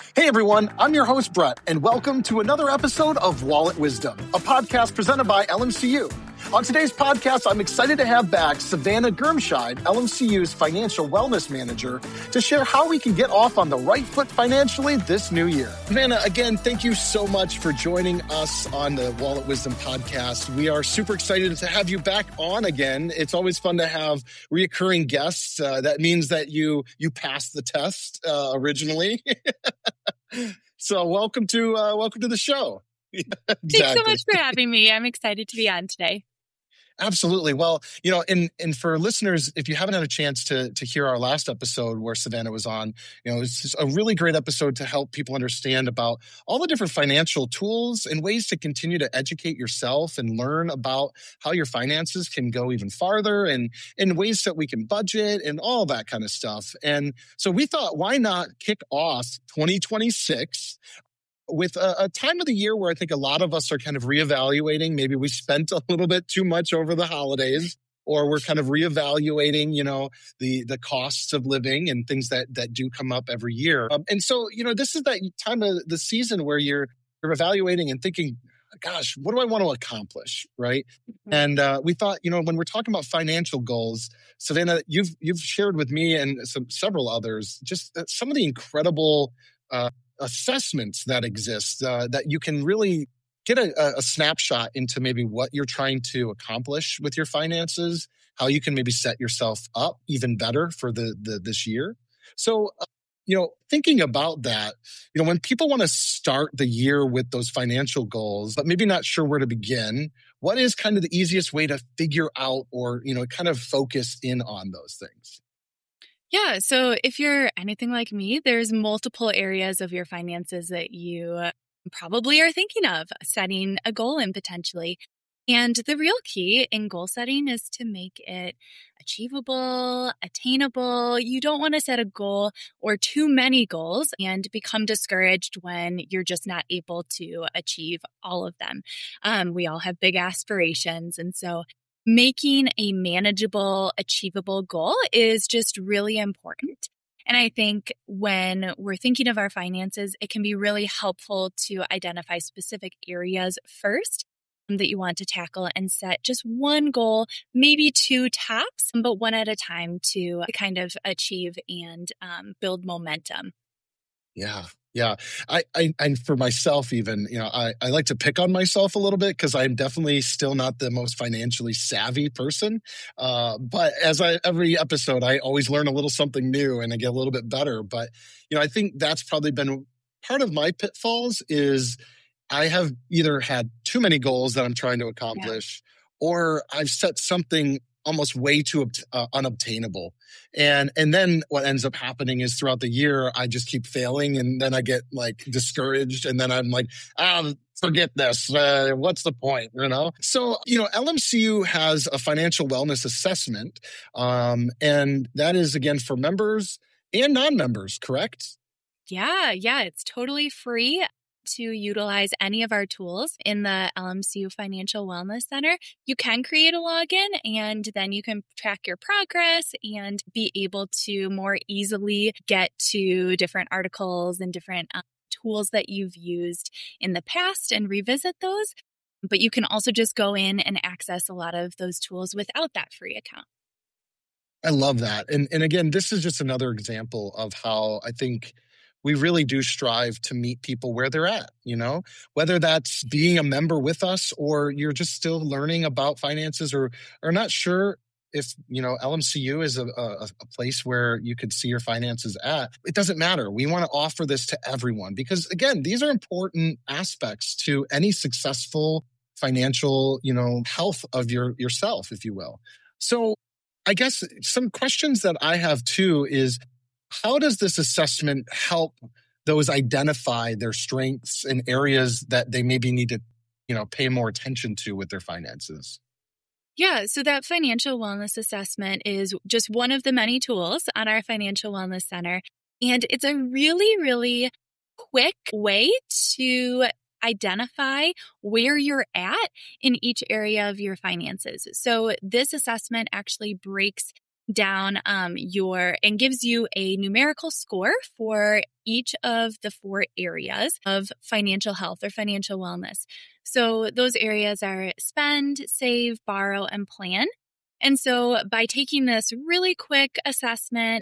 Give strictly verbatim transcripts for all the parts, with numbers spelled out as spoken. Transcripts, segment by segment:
Hey everyone, I'm your host Brett, and welcome to another episode of Wallet Wisdom, a podcast presented by L M C U. On today's podcast, I'm excited to have back Savannah Germscheid, L M C U's Financial Wellness Manager, to share how we can get off on the right foot financially this new year. Savannah, again, thank you so much for joining us on the Wallet Wisdom podcast. We are super excited to have you back on again. It's always fun to have reoccurring guests. Uh, that means that you you passed the test uh, originally. So welcome to uh, welcome to the show. Exactly. Thanks so much for having me. I'm excited to be on today. Absolutely. Well, you know, and and for listeners, if you haven't had a chance to to hear our last episode where Savannah was on, you know, it's a really great episode to help people understand about all the different financial tools and ways to continue to educate yourself and learn about how your finances can go even farther and and ways that we can budget and all that kind of stuff. And so we thought, why not kick off twenty twenty-six with a, a time of the year where I think a lot of us are kind of reevaluating. Maybe we spent a little bit too much over the holidays, or we're kind of reevaluating, you know, the the costs of living and things that that do come up every year. Um, and so, you know, this is that time of the season where you're you're evaluating and thinking, gosh, what do I want to accomplish, right? Mm-hmm. And uh, we thought, you know, when we're talking about financial goals, Savannah, you've you've shared with me and some several others just some of the incredible uh, assessments that exist uh, that you can really get a, a snapshot into maybe what you're trying to accomplish with your finances, how you can maybe set yourself up even better for the, the this year. So, uh, you know, thinking about that, you know, when people want to start the year with those financial goals, but maybe not sure where to begin, what is kind of the easiest way to figure out or, you know, kind of focus in on those things? Yeah. So if you're anything like me, there's multiple areas of your finances that you probably are thinking of setting a goal in potentially. And the real key in goal setting is to make it achievable, attainable. You don't want to set a goal or too many goals and become discouraged when you're just not able to achieve all of them. Um, we all have big aspirations. And so making a manageable, achievable goal is just really important. And I think when we're thinking of our finances, it can be really helpful to identify specific areas first that you want to tackle and set just one goal, maybe two tops, but one at a time to kind of achieve and um, build momentum. Yeah. Yeah. I, I, and for myself, even, you know, I, I like to pick on myself a little bit because I'm definitely still not the most financially savvy person. Uh, but as I, every episode, I always learn a little something new and I get a little bit better. But, you know, I think that's probably been part of my pitfalls is I have either had too many goals that I'm trying to accomplish, yeah. or I've set something almost way too uh, unobtainable. And and then what ends up happening is throughout the year, I just keep failing. And then I get like discouraged. And then I'm like, ah, forget this. Uh, what's the point? You know? So, you know, L M C U has a financial wellness assessment. Um, and that is, again, for members and non-members, correct? Yeah, yeah. It's totally free to utilize any of our tools in the L M C U Financial Wellness Center. You can create a login and then you can track your progress and be able to more easily get to different articles and different um, tools that you've used in the past and revisit those. But you can also just go in and access a lot of those tools without that free account. I love that. And, and again, this is just another example of how I think we really do strive to meet people where they're at, you know, whether that's being a member with us or you're just still learning about finances or or not sure if, you know, L M C U is a, a, a place where you could see your finances at. It doesn't matter. We want to offer this to everyone because, again, these are important aspects to any successful financial, you know, health of your yourself, if you will. So I guess some questions that I have too is, how does this assessment help those identify their strengths and areas that they maybe need to, you know, pay more attention to with their finances? Yeah, so that financial wellness assessment is just one of the many tools on our Financial Wellness Center. And it's a really, really quick way to identify where you're at in each area of your finances. So this assessment actually breaks down um, your and gives you a numerical score for each of the four areas of financial health or financial wellness. So those areas are spend, save, borrow, and plan. And so by taking this really quick assessment,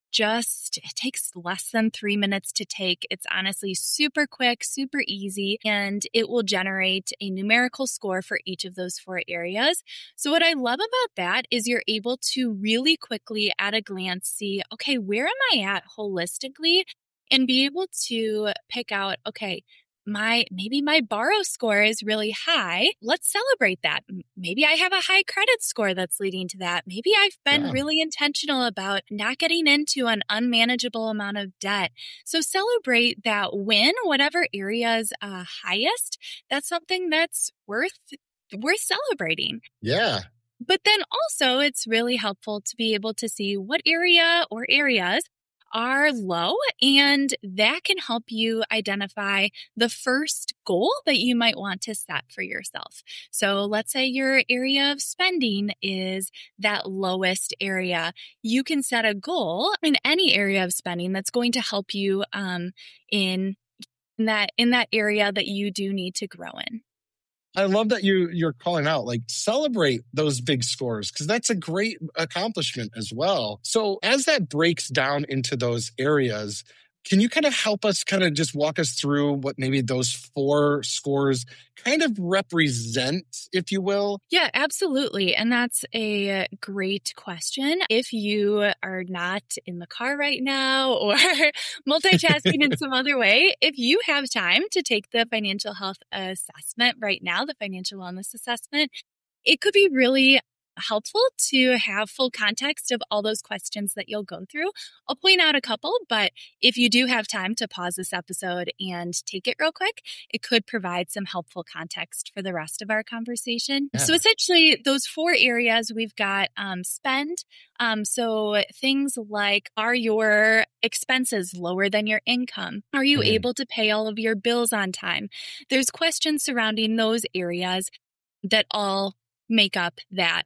just it takes less than three minutes to take. It's honestly super quick, super easy, and it will generate a numerical score for each of those four areas. So what I love about that is you're able to really quickly at a glance see, okay, where am I at holistically? And be able to pick out, okay, my maybe my borrow score is really high. Let's celebrate that. Maybe I have a high credit score that's leading to that. Maybe I've been Yeah. really intentional about not getting into an unmanageable amount of debt. So celebrate that win, whatever area is uh, highest. That's something that's worth worth celebrating. Yeah. But then also it's really helpful to be able to see what area or areas are low, and that can help you identify the first goal that you might want to set for yourself. So let's say your area of spending is that lowest area. You can set a goal in any area of spending that's going to help you um, in, in that in that area that you do need to grow in. I love that you you're calling out, like, celebrate those big scores, because that's a great accomplishment as well. So as that breaks down into those areas, can you kind of help us kind of just walk us through what maybe those four scores kind of represent, if you will? Yeah, absolutely. And that's a great question. If you are not in the car right now or multitasking in some other way, if you have time to take the financial health assessment right now, the financial wellness assessment, it could be really helpful to have full context of all those questions that you'll go through. I'll point out a couple, but if you do have time to pause this episode and take it real quick, it could provide some helpful context for the rest of our conversation. Yeah. So essentially, those four areas we've got um, spend. Um, so things like, are your expenses lower than your income? Are you Mhm. able to pay all of your bills on time? There's questions surrounding those areas that all make up that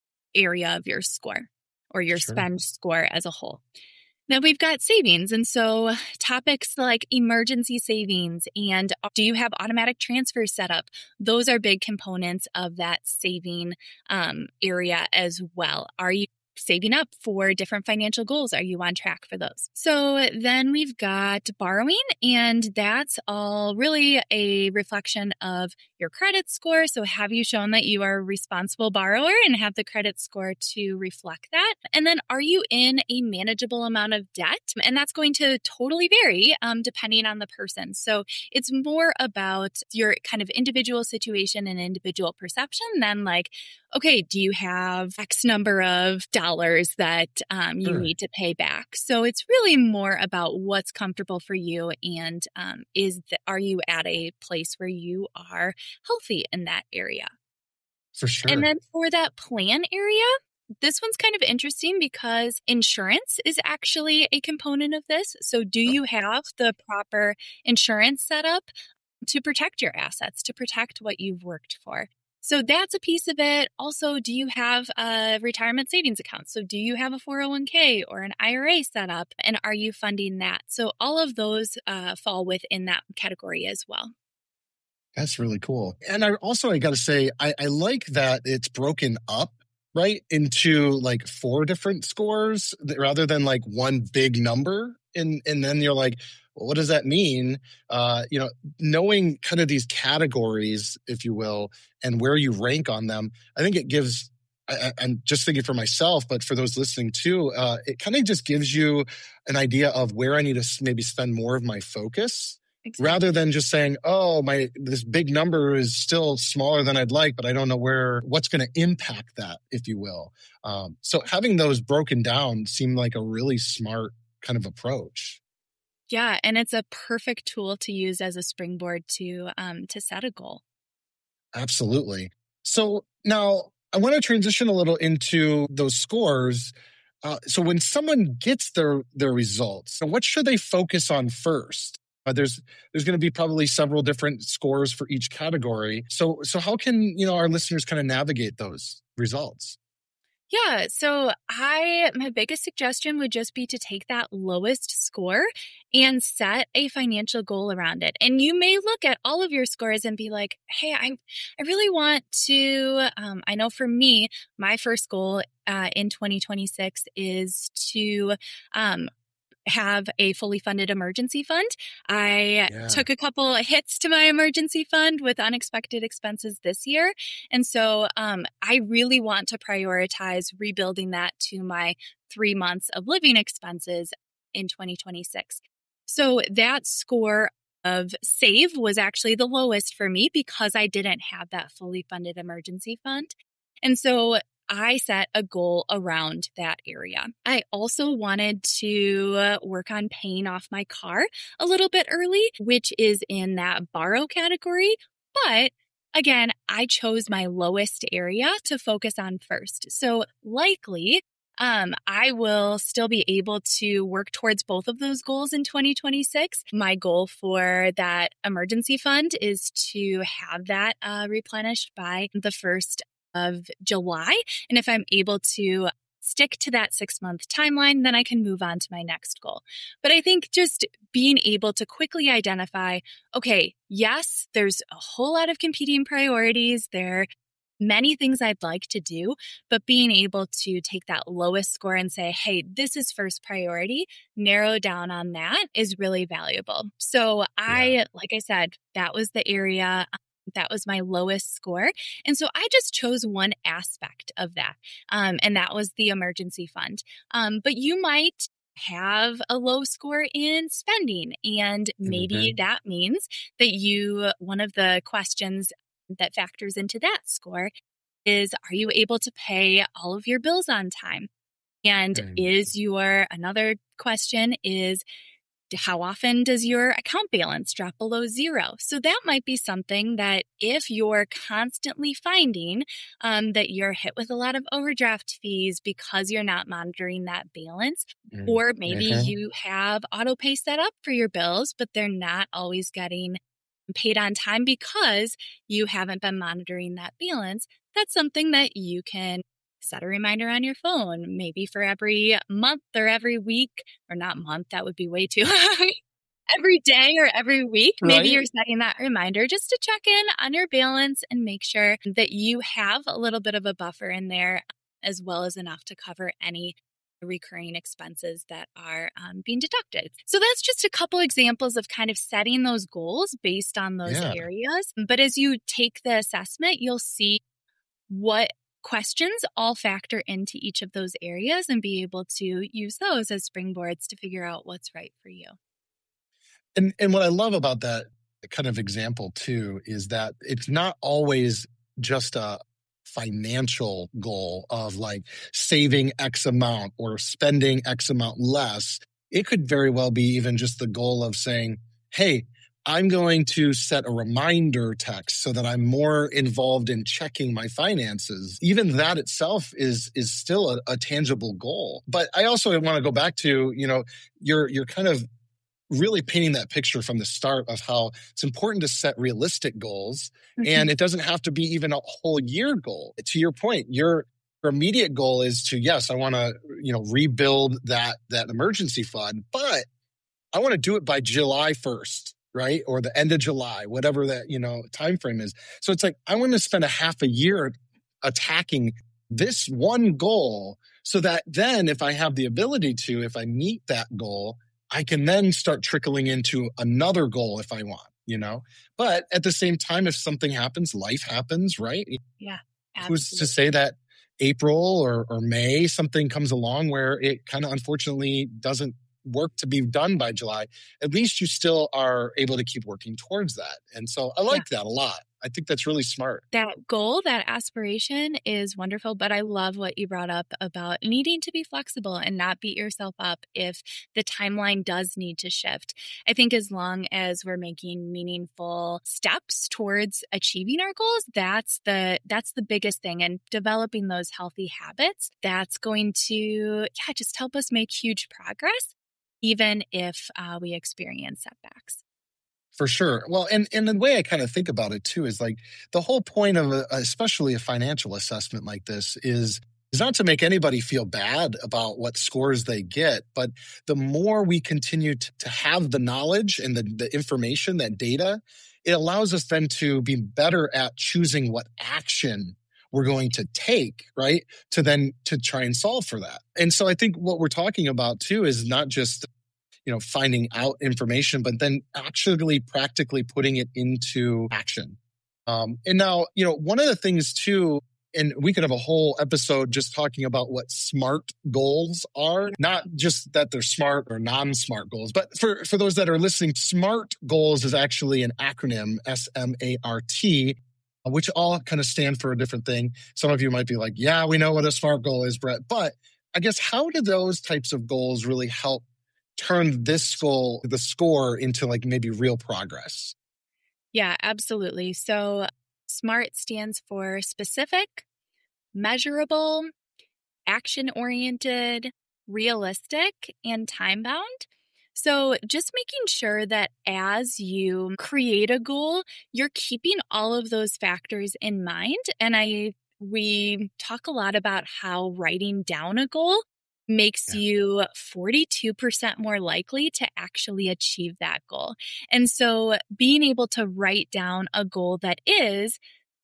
area of your score or your Sure. spend score as a whole. Then we've got savings. And so topics like emergency savings and do you have automatic transfers set up? Those are big components of that saving um, area as well. Are you saving up for different financial goals? Are you on track for those? So then we've got borrowing, and that's all really a reflection of your credit score. So have you shown that you are a responsible borrower and have the credit score to reflect that? And then are you in a manageable amount of debt? And that's going to totally vary um, depending on the person. So it's more about your kind of individual situation and individual perception than like, okay, do you have X number of dollars that um, you Sure. need to pay back? So it's really more about what's comfortable for you, and um, is the, are you at a place where you are healthy in that area? For sure. And then for that plan area, this one's kind of interesting because insurance is actually a component of this. So do you have the proper insurance set up to protect your assets, to protect what you've worked for? So that's a piece of it. Also, do you have a retirement savings account? So do you have a four oh one k or an I R A set up, and are you funding that? So all of those uh, fall within that category as well. That's really cool. And I also, I got to say, I, I like that it's broken up, right, into like four different scores th- rather than like one big number. And, and then you're like, well, what does that mean? Uh, you know, knowing kind of these categories, if you will, and where you rank on them, I think it gives, I, I- I'm just thinking for myself, but for those listening too, uh, it kind of just gives you an idea of where I need to s- maybe spend more of my focus. Exactly. Rather than just saying, oh, my, this big number is still smaller than I'd like, but I don't know where, what's going to impact that, if you will. Um, so having those broken down seemed like a really smart kind of approach. Yeah, and it's a perfect tool to use as a springboard to um, to set a goal. Absolutely. So now I want to transition a little into those scores. Uh, so when someone gets their their results, what should they focus on first? Uh, there's there's going to be probably several different scores for each category. So so how can you know our listeners kind of navigate those results? Yeah. So I, my biggest suggestion would just be to take that lowest score and set a financial goal around it. And you may look at all of your scores and be like, hey, I, I really want to, um, I know for me, my first goal uh, in twenty twenty-six is to, um, have a fully funded emergency fund. I Yeah. took a couple of hits to my emergency fund with unexpected expenses this year. And so um, I really want to prioritize rebuilding that to my three months of living expenses in twenty twenty-six. So that score of save was actually the lowest for me because I didn't have that fully funded emergency fund. And so I set a goal around that area. I also wanted to work on paying off my car a little bit early, which is in that borrow category. But again, I chose my lowest area to focus on first. So likely, um, I will still be able to work towards both of those goals in twenty twenty-six. My goal for that emergency fund is to have that uh, replenished by the first of July. And if I'm able to stick to that six month timeline, then I can move on to my next goal. But I think just being able to quickly identify, okay, yes, there's a whole lot of competing priorities. There are many things I'd like to do, but being able to take that lowest score and say, hey, this is first priority, narrow down on that is really valuable. So I, yeah. like I said, that was the area that was my lowest score. And so I just chose one aspect of that. Um, and that was the emergency fund. Um, but you might have a low score in spending. And maybe mm-hmm. that means that you, one of the questions that factors into that score is, are you able to pay all of your bills on time? And mm-hmm. is your, another question is, how often does your account balance drop below zero? So that might be something that if you're constantly finding um, that you're hit with a lot of overdraft fees because you're not monitoring that balance, mm-hmm. or maybe mm-hmm. you have auto pay set up for your bills, but they're not always getting paid on time because you haven't been monitoring that balance, that's something that you can set a reminder on your phone, maybe for every month or every week, or not month, that would be way too high. Every day or every week, right? Maybe you're setting that reminder just to check in on your balance and make sure that you have a little bit of a buffer in there, as well as enough to cover any recurring expenses that are um, being deducted. So that's just a couple examples of kind of setting those goals based on those yeah. areas. But as you take the assessment, you'll see what questions all factor into each of those areas and be able to use those as springboards to figure out what's right for you. And and what I love about that kind of example too is that it's not always just a financial goal of like saving X amount or spending X amount less. It could very well be even just the goal of saying, hey, I'm going to set a reminder text so that I'm more involved in checking my finances. Even that itself is is still a, a tangible goal. But I also want to go back to, you know, you're you're kind of really painting that picture from the start of how it's important to set realistic goals. Mm-hmm. And it doesn't have to be even a whole year goal. To your point, your your immediate goal is to, yes, I want to, you know, rebuild that that emergency fund, but I want to do it by July first. Right? Or the end of July, whatever that, you know, time frame is. So it's like, I want to spend a half a year attacking this one goal so that then if I have the ability to, if I meet that goal, I can then start trickling into another goal if I want, you know? But at the same time, if something happens, life happens, right? Yeah. Absolutely. Who's to say that April or, or May, something comes along where it kind of unfortunately doesn't work to be done by July, at least you still are able to keep working towards that. And so I like yeah. that a lot. I think that's really smart. That goal, that aspiration is wonderful, but I love what you brought up about needing to be flexible and not beat yourself up if the timeline does need to shift. I think as long as we're making meaningful steps towards achieving our goals, that's the that's the biggest thing. And developing those healthy habits, that's going to yeah, just help us make huge progress, even if uh, we experience setbacks. For sure. Well, and, and the way I kind of think about it too is like the whole point of a, especially a financial assessment like this is, is not to make anybody feel bad about what scores they get, but the more we continue to, to have the knowledge and the, the information, that data, it allows us then to be better at choosing what action we're going to take, right? To then to try and solve for that. And so I think what we're talking about too is not just, you know, finding out information, but then actually practically putting it into action. Um, and now, you know, one of the things too, and we could have a whole episode just talking about what SMART goals are, not just that they're smart or non-SMART goals, but for, for those that are listening, SMART goals is actually an acronym, S M A R T, which all kind of stand for a different thing. Some of you might be like, yeah, we know what a SMART goal is, Brett. But I guess how do those types of goals really help turn this goal, the score, into like maybe real progress? Yeah, absolutely. So SMART stands for specific, measurable, action-oriented, realistic, and time-bound. So just making sure that as you create a goal, you're keeping all of those factors in mind. And I we talk a lot about how writing down a goal makes Yeah. you forty-two percent more likely to actually achieve that goal. And so being able to write down a goal that is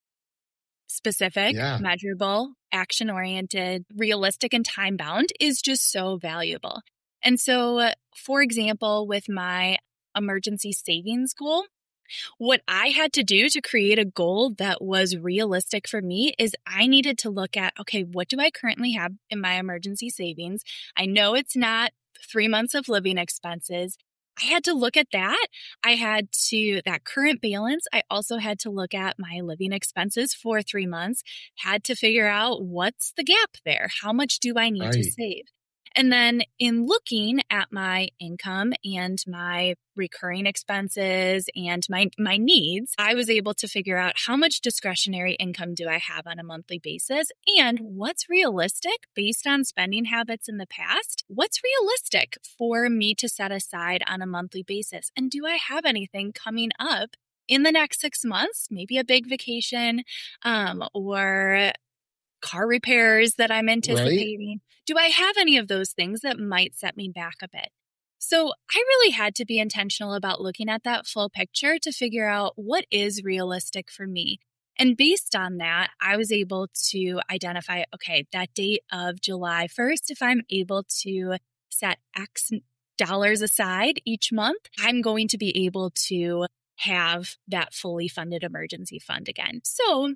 specific, Yeah. measurable, action-oriented, realistic, and time-bound is just so valuable. And so, for example, with my emergency savings goal, what I had to do to create a goal that was realistic for me is I needed to look at, okay, what do I currently have in my emergency savings? I know it's not three months of living expenses. I had to look at that. I had to, that current balance, I also had to look at my living expenses for three months, had to figure out what's the gap there? How much do I need to Right. save? And then in looking at my income and my recurring expenses and my, my needs, I was able to figure out how much discretionary income do I have on a monthly basis and what's realistic based on spending habits in the past. What's realistic for me to set aside on a monthly basis? And do I have anything coming up in the next six months? Maybe a big vacation, um, or car repairs that I'm anticipating. Right. Do I have any of those things that might set me back a bit? So I really had to be intentional about looking at that full picture to figure out what is realistic for me. And based on that, I was able to identify, okay, that date of July first, if I'm able to set X dollars aside each month, I'm going to be able to have that fully funded emergency fund again. So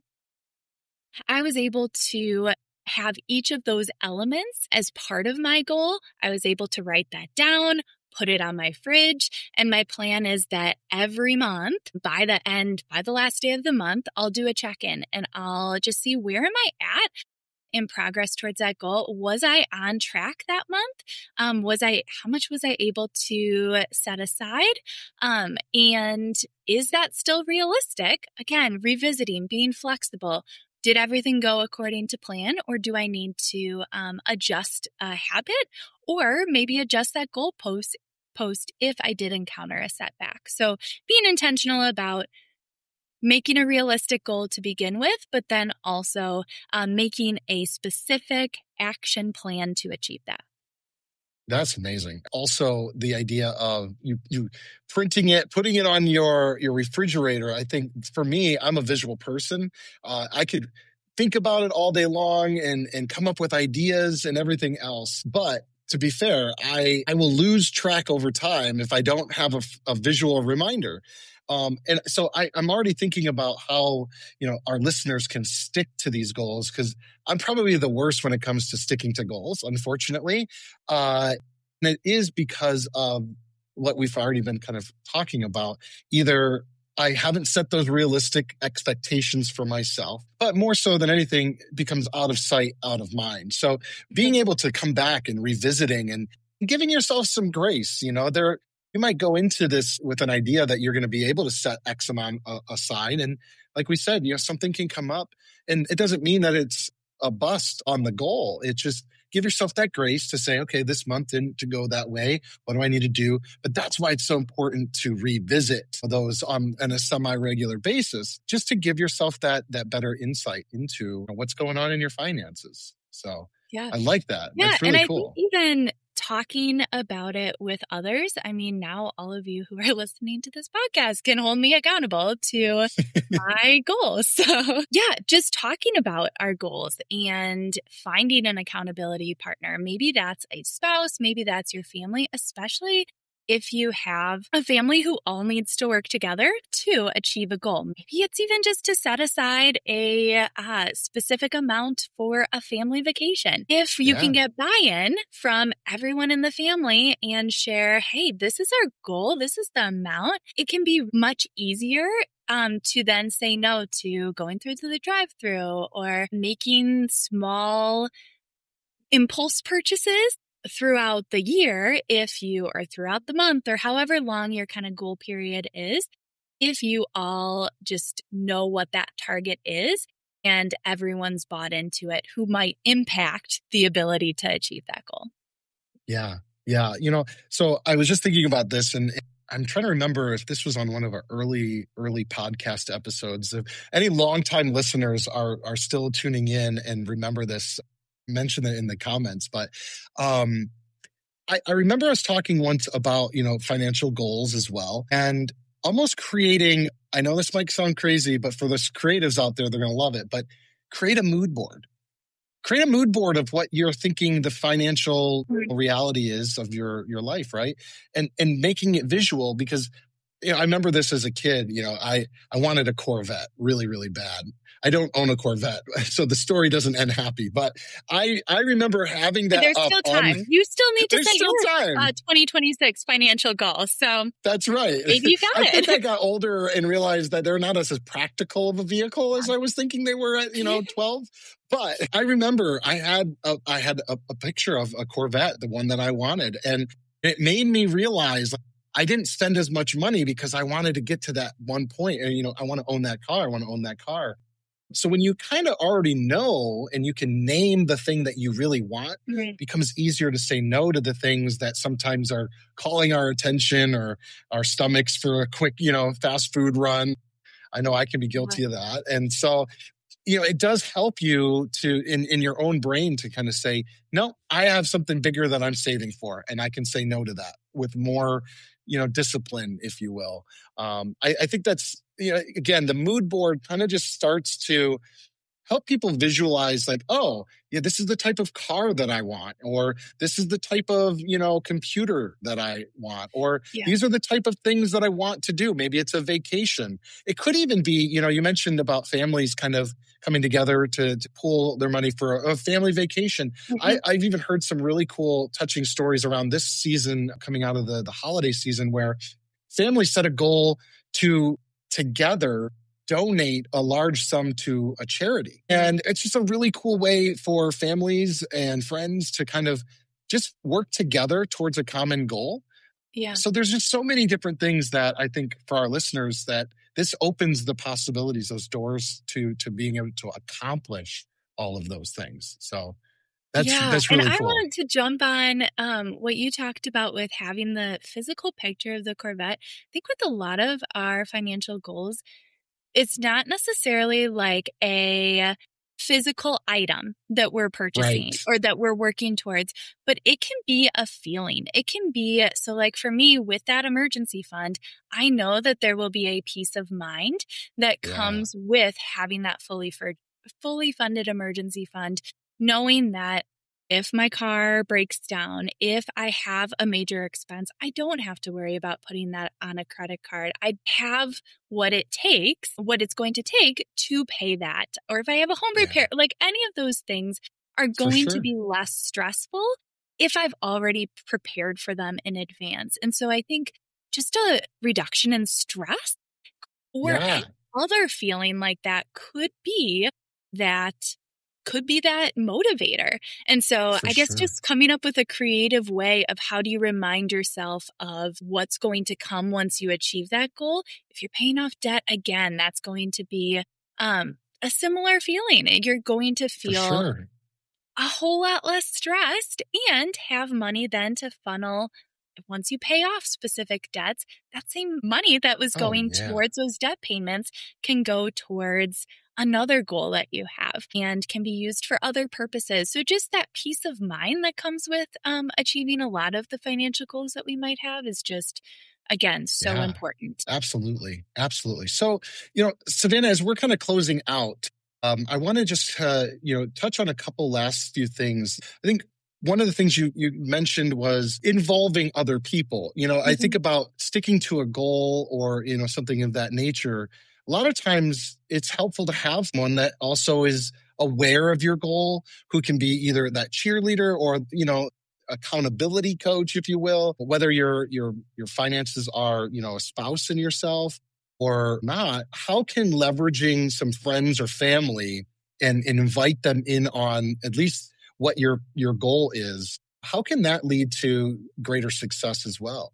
I was able to have each of those elements as part of my goal. I was able to write that down, put it on my fridge. And my plan is that every month, by the end, by the last day of the month, I'll do a check-in and I'll just see where am I at in progress towards that goal. Was I on track that month? Um, was I, how much was I able to set aside? Um, and is that still realistic? Again, revisiting, being flexible. Did everything go according to plan, or do I need to um, adjust a habit or maybe adjust that goal post, post if I did encounter a setback? So being intentional about making a realistic goal to begin with, but then also um, making a specific action plan to achieve that. That's amazing. Also, the idea of you, you printing it, putting it on your, your refrigerator. I think for me, I'm a visual person. Uh, I could think about it all day long and, and come up with ideas and everything else. But to be fair, I, I will lose track over time if I don't have a, a visual reminder. Um, and so I, I'm already thinking about how, you know, our listeners can stick to these goals, because I'm probably the worst when it comes to sticking to goals, unfortunately. Uh, and it is because of what we've already been kind of talking about. Either I haven't set those realistic expectations for myself, but more so than anything, it becomes out of sight, out of mind. So being able to come back and revisiting and giving yourself some grace, you know, there, you might go into this with an idea that you're going to be able to set X amount uh, aside. And like we said, you know, something can come up, and it doesn't mean that it's a bust on the goal. It just give yourself that grace to say, okay, this month didn't to go that way. What do I need to do? But that's why it's so important to revisit those on, on a semi-regular basis, just to give yourself that, that better insight into what's going on in your finances. So Yeah. I like that. Yeah. That's And really I think cool. even talking about it with others, I mean, now all of you who are listening to this podcast can hold me accountable to my goals. So yeah, just talking about our goals and finding an accountability partner. Maybe that's a spouse, maybe that's your family, especially if you have a family who all needs to work together to achieve a goal. Maybe it's even just to set aside a uh, specific amount for a family vacation. If you Yeah. can get buy-in from everyone in the family and share, hey, this is our goal, this is the amount, it can be much easier um, to then say no to going through to the drive-through or making small impulse purchases throughout the year, if you or throughout the month or however long your kind of goal period is, if you all just know what that target is and everyone's bought into it who might impact the ability to achieve that goal. Yeah. Yeah. You know, so I was just thinking about this, and I'm trying to remember if this was on one of our early, early podcast episodes. If any longtime listeners are are still tuning in and remember this, mention it in the comments. But um, I, I remember us talking once about, you know, financial goals as well, and almost creating, I know this might sound crazy, but for the creatives out there, they're going to love it, but create a mood board. Create a mood board of what you're thinking the financial reality is of your, your life, right? And and making it visual, because you know, I remember this as a kid. You know, I, I wanted a Corvette really, really bad. I don't own a Corvette, so the story doesn't end happy. But I, I remember having that. There's up still on- time. You still need to There's set still your time. uh, twenty twenty-six financial goals. So That's right. maybe you got I it. think I got older and realized that they're not as, as practical of a vehicle as I was thinking they were at, you know, twelve. But I remember I had a, I had a, a picture of a Corvette, the one that I wanted, and it made me realize I didn't spend as much money because I wanted to get to that one point. And, you know, I want to own that car. I want to own that car. So when you kind of already know and you can name the thing that you really want, Mhm. it becomes easier to say no to the things that sometimes are calling our attention or our stomachs for a quick, you know, fast food run. I know I can be guilty of that. And so, you know, it does help you to, in, in your own brain, to kind of say, no, I have something bigger that I'm saving for, and I can say no to that with more, you know, discipline, if you will. Um, I, I think that's, you know, again, the mood board kind of just starts to help people visualize like, oh, yeah, this is the type of car that I want, or this is the type of, you know, computer that I want, or Yeah. these are the type of things that I want to do. Maybe it's a vacation. It could even be, you know, you mentioned about families kind of coming together to, to pool their money for a, a family vacation. Mhm. I, I've even heard some really cool, touching stories around this season coming out of the, the holiday season where families set a goal to together donate a large sum to a charity. And it's just a really cool way for families and friends to kind of just work together towards a common goal. Yeah. So there's just so many different things that I think for our listeners that this opens the possibilities, those doors to to being able to accomplish all of those things. So that's yeah. that's And really I cool. wanted to jump on um, what you talked about with having the physical picture of the Corvette. I think with a lot of our financial goals, it's not necessarily like a physical item that we're purchasing Right. or that we're working towards, but it can be a feeling. It can be, so like for me with that emergency fund, I know that there will be a peace of mind that Yeah. comes with having that fully for fully funded emergency fund, knowing that if my car breaks down, if I have a major expense, I don't have to worry about putting that on a credit card. I have what it takes, what it's going to take to pay that. Or if I have a home Yeah. repair, like any of those things are For going to sure. be less stressful if I've already prepared for them in advance. And so I think just a reduction in stress or Yeah. any other feeling like that could be that could be that motivator. And so For I guess sure. just coming up with a creative way of how do you remind yourself of what's going to come once you achieve that goal. If you're paying off debt, again, that's going to be um, a similar feeling. You're going to For feel sure. a whole lot less stressed and have money then to funnel once you pay off specific debts, that same money that was Oh, going yeah. towards those debt payments can go towards another goal that you have and can be used for other purposes. So just that peace of mind that comes with um, achieving a lot of the financial goals that we might have is just, again, so Yeah, important. absolutely. Absolutely. So, you know, Savannah, as we're kind of closing out, um, I want to just, uh, you know, touch on a couple last few things. I think one of the things you, you mentioned was involving other people. You know, I think Mhm. about sticking to a goal or, you know, something of that nature. A lot of times it's helpful to have someone that also is aware of your goal, who can be either that cheerleader or, you know, accountability coach, if you will, whether your your your finances are, you know, a spouse in yourself or not. How can leveraging some friends or family and, and invite them in on at least what your your goal is, how can that lead to greater success as well?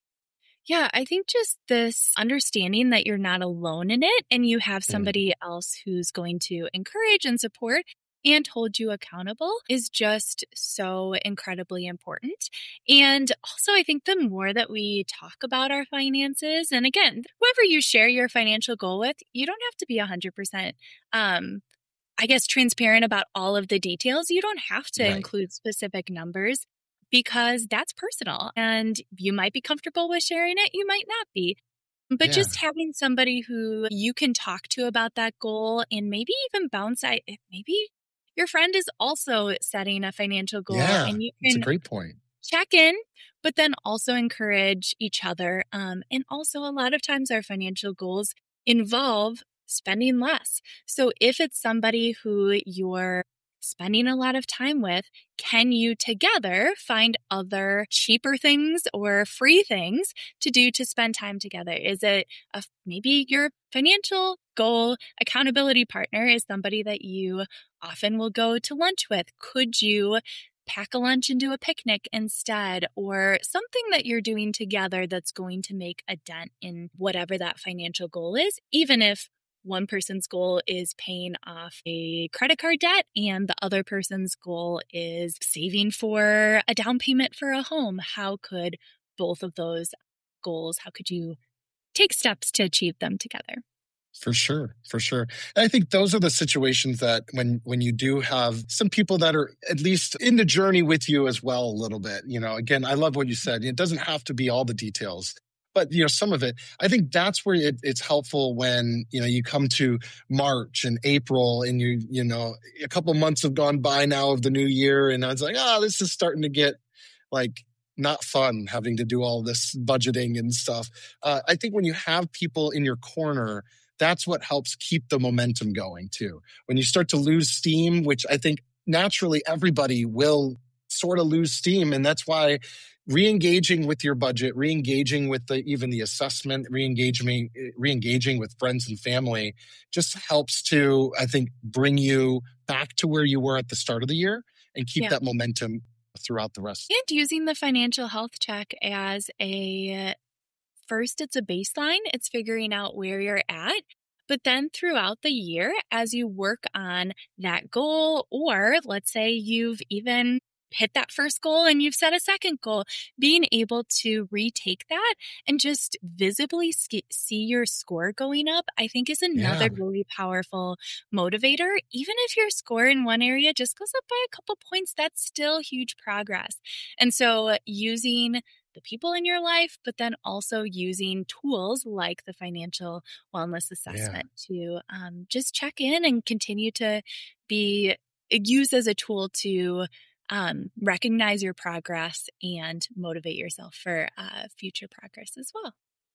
Yeah, I think just this understanding that you're not alone in it and you have Mm, somebody else who's going to encourage and support and hold you accountable is just so incredibly important. And also, I think the more that we talk about our finances, and again, whoever you share your financial goal with, you don't have to be one hundred percent um, I guess, transparent about all of the details. You don't have to right. include specific numbers because that's personal and you might be comfortable with sharing it. You might not be. But Yeah. just having somebody who you can talk to about that goal and maybe even bounce I maybe your friend is also setting a financial goal Yeah. and you It's a can great point. check in, but then also encourage each other. Um, and also, a lot of times, our financial goals involve spending less. So, if it's somebody who you're spending a lot of time with, can you together find other cheaper things or free things to do to spend time together? Is it a, maybe your financial goal accountability partner is somebody that you often will go to lunch with? Could you pack a lunch and do a picnic instead, or something that you're doing together that's going to make a dent in whatever that financial goal is, even if one person's goal is paying off a credit card debt and the other person's goal is saving for a down payment for a home. How could both of those goals, how could you take steps to achieve them together? For sure, for sure. And I think those are the situations that when when you do have some people that are at least in the journey with you as well a little bit. You know, again, I love what you said. It doesn't have to be all the details, but you know, some of it. I think that's where it, it's helpful when you know you come to March and April, and you you know a couple months have gone by now of the new year, and I was like, oh, this is starting to get like not fun having to do all this budgeting and stuff. Uh, I think when you have people in your corner, that's what helps keep the momentum going too. When you start to lose steam, which I think naturally everybody will sort of lose steam. And that's why re-engaging with your budget, re-engaging with the, even the assessment, re-engaging, re-engaging with friends and family just helps to, I think, bring you back to where you were at the start of the year and keep Yeah. that momentum throughout the rest. And using the financial health check as a first, it's a baseline, it's figuring out where you're at. But then throughout the year, as you work on that goal, or let's say you've even hit that first goal and you've set a second goal, being able to retake that and just visibly sk- see your score going up, I think is another Yeah. really powerful motivator. Even if your score in one area just goes up by a couple points, that's still huge progress. And so using the people in your life, but then also using tools like the financial wellness Yeah. assessment to um, just check in and continue to be used as a tool to um, recognize your progress and motivate yourself for uh, future progress as well.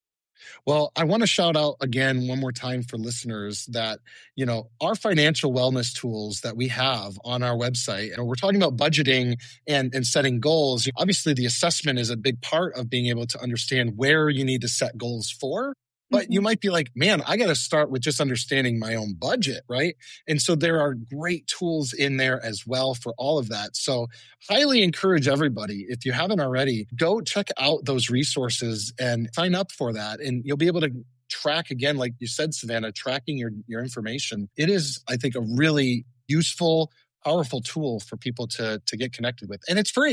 Well, I want to shout out again one more time for listeners that, you know, our financial wellness tools that we have on our website, and we're talking about budgeting and, and setting goals. Obviously, the assessment is a big part of being able to understand where you need to set goals for. But you Mhm. might be like, man, I got to start with just understanding my own budget, right? And so there are great tools in there as well for all of that. So highly encourage everybody, if you haven't already, go check out those resources and sign up for that. And you'll be able to track again, like you said, Savannah, tracking your, your information. It is, I think, a really useful, powerful tool for people to, to get connected with. And it's free.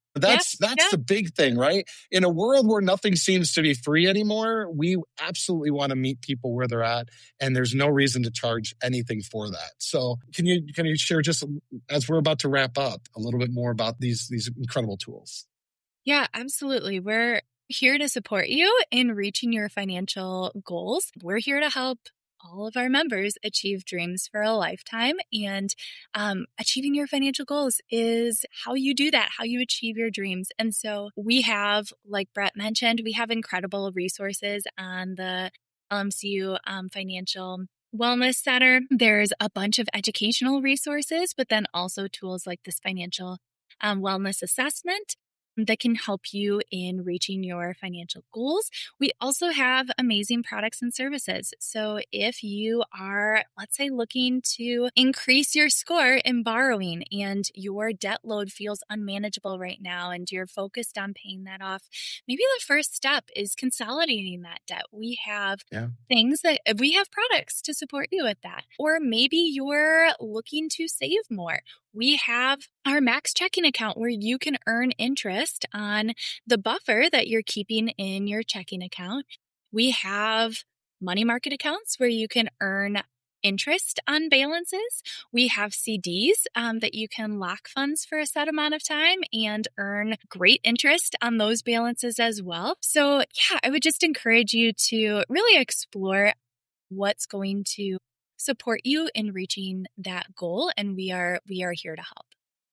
That's Yeah, that's yeah. the big thing, right? In a world where nothing seems to be free anymore, we absolutely want to meet people where they're at, and there's no reason to charge anything for that. So, can you can you share, just as we're about to wrap up, a little bit more about these these incredible tools? Yeah, absolutely. We're here to support you in reaching your financial goals. We're here to help all of our members achieve dreams for a lifetime. And um, achieving your financial goals is how you do that, how you achieve your dreams. And so we have, like Brett mentioned, we have incredible resources on the L M C U um, Financial Wellness Center. There's a bunch of educational resources, but then also tools like this financial um, wellness assessment that can help you in reaching your financial goals. We also have amazing products and services. So if you are, let's say, looking to increase your score in borrowing and your debt load feels unmanageable right now and you're focused on paying that off, maybe the first step is consolidating that debt. We have Yeah. things that we have products to support you with that. Or maybe you're looking to save more. We have our Max checking account where you can earn interest on the buffer that you're keeping in your checking account. We have money market accounts where you can earn interest on balances. We have C Ds um, that you can lock funds for a set amount of time and earn great interest on those balances as well. So yeah, I would just encourage you to really explore what's going to support you in reaching that goal. And we are, we are here to help.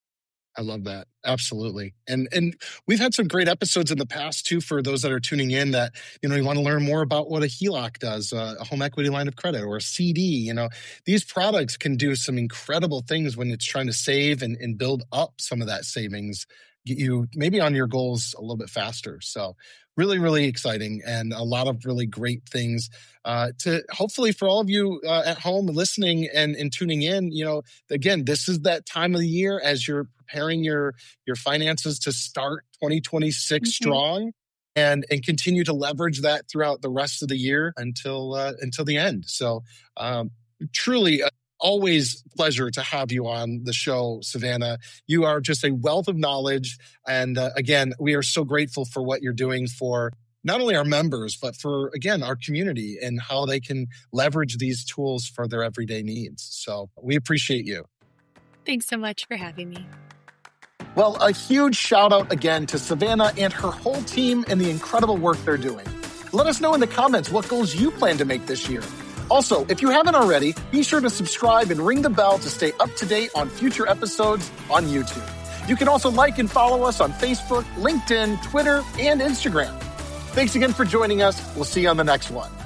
I love that. Absolutely. And and we've had some great episodes in the past too, for those that are tuning in that, you know, you want to learn more about what a H E L O C does, uh, a home equity line of credit, or a C D. You know, these products can do some incredible things when it's trying to save and, and build up some of that savings, get you maybe on your goals a little bit faster. So really, really exciting, and a lot of really great things uh, to hopefully for all of you uh, at home listening and, and tuning in. You know, again, this is that time of the year as you're preparing your your finances to start twenty twenty-six Mhm. strong, and and continue to leverage that throughout the rest of the year until uh, until the end. So um, truly. Uh, Always pleasure to have you on the show, Savannah. You are just a wealth of knowledge. And uh, again, we are so grateful for what you're doing for not only our members, but for, again, our community and how they can leverage these tools for their everyday needs. So we appreciate you. Thanks so much for having me. Well, a huge shout out again to Savannah and her whole team and the incredible work they're doing. Let us know in the comments what goals you plan to make this year. Also, if you haven't already, be sure to subscribe and ring the bell to stay up to date on future episodes on YouTube. You can also like and follow us on Facebook, LinkedIn, Twitter, and Instagram. Thanks again for joining us. We'll see you on the next one.